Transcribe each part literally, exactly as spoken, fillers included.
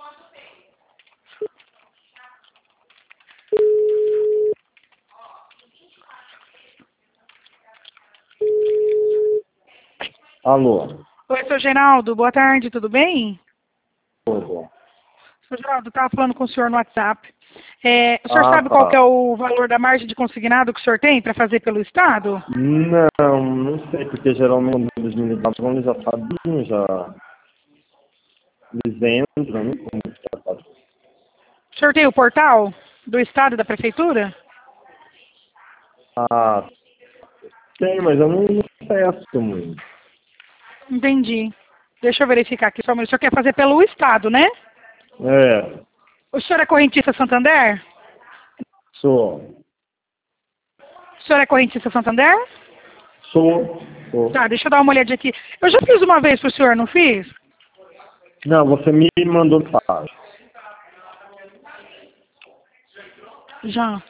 Alô? Oi, seu Geraldo, boa tarde, tudo bem? Tudo. Seu Geraldo, estava falando com o senhor no WhatsApp. É, o senhor Ah, sabe qual que tá. é o valor da margem de consignado que o senhor tem para fazer pelo Estado? Não, não sei, porque geralmente quando eles me ligavam, eles já sabiam, já... Eles entram, né? Como que já sabe. O senhor tem o portal do Estado e da Prefeitura? Ah, tem, mas eu não acesso muito. Entendi. Deixa eu verificar aqui só um minuto. O senhor quer fazer pelo Estado, né? É, O senhor é correntista Santander? sou. O senhor é correntista Santander? Sou. Sou. Tá, deixa eu dar uma olhadinha aqui. Eu já fiz uma vez pro senhor, não fiz? Não, você me mandou mensagem. Já.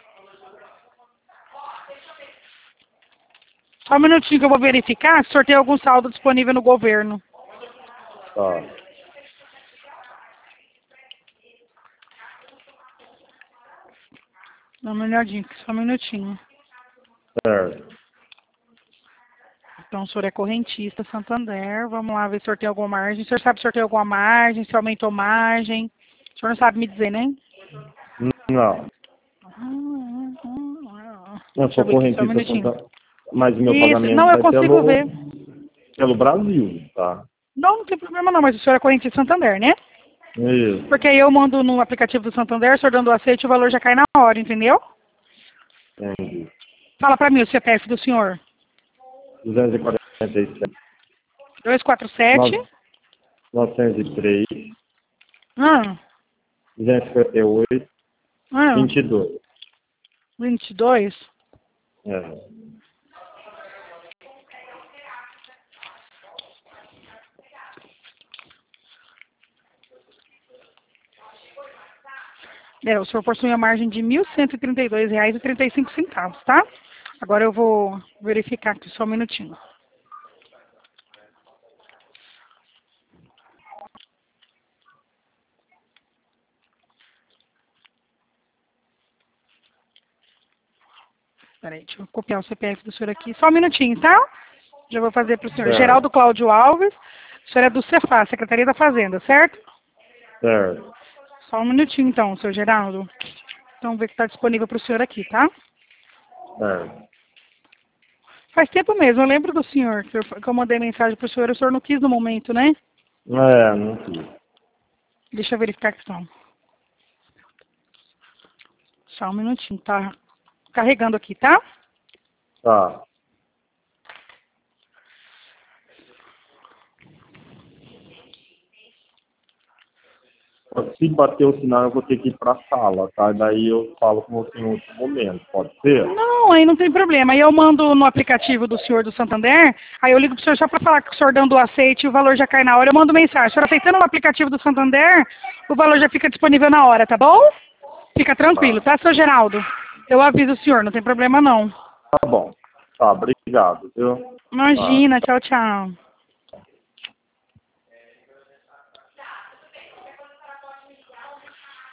Só um minutinho que eu vou verificar se o senhor tem algum saldo disponível no governo. Tá. Dá uma olhadinha aqui, só um minutinho. Certo. Então, o senhor é correntista Santander. Vamos lá ver se o senhor tem alguma margem. O senhor sabe se o senhor tem alguma margem, se aumentou margem. O senhor não sabe me dizer, né? Não. Eu Deixa eu sou ver aqui, só um correntista, minutinho. Santa... mas o meu Isso, pagamento não, eu vai consigo ver. pelo, pelo Brasil, tá? Não, não tem problema não, mas o senhor é correntista Santander, né? Isso. Porque aí eu mando no aplicativo do Santander, o senhor dando o aceite, o valor já cai na hora, entendeu? Entendi. Fala pra mim o C P F do senhor. duzentos e quarenta e sete, dois quatro sete. novecentos e três, Ah, duzentos e cinquenta e oito, ah, vinte e dois. vinte e dois. É. É, o senhor possui a margem de mil cento e trinta e dois reais e trinta e cinco centavos, tá? Agora eu vou verificar aqui só um minutinho. Peraí, deixa eu copiar o C P F do senhor aqui. Só um minutinho, tá? Já vou fazer para o senhor. Certo. Geraldo Cláudio Alves. O senhor é do Cefaz, Secretaria da Fazenda, certo? Certo. Só um minutinho então, senhor Geraldo. Então, ver que está disponível para o senhor aqui, tá? Certo. Faz tempo mesmo, eu lembro do senhor, que eu, que eu mandei mensagem para o senhor, o senhor não quis no momento, né? É, não fiz. Deixa eu verificar a questão. Só um minutinho, tá carregando aqui, tá? Tá. Se bater o sinal, eu vou ter que ir pra sala, tá? Daí eu falo com você em outro momento, pode ser? Não, aí não tem problema. Aí eu mando no aplicativo do senhor do Santander, aí eu ligo pro senhor só para falar que o senhor dando o aceite e o valor já cai na hora. Eu mando mensagem. O senhor aceitando no aplicativo do Santander, o valor já fica disponível na hora, tá bom? Fica tranquilo, Tá. tá, seu Geraldo? Eu aviso o senhor, não tem problema não. Tá bom. Tá, obrigado, viu? Tá. Imagina, tchau, tchau.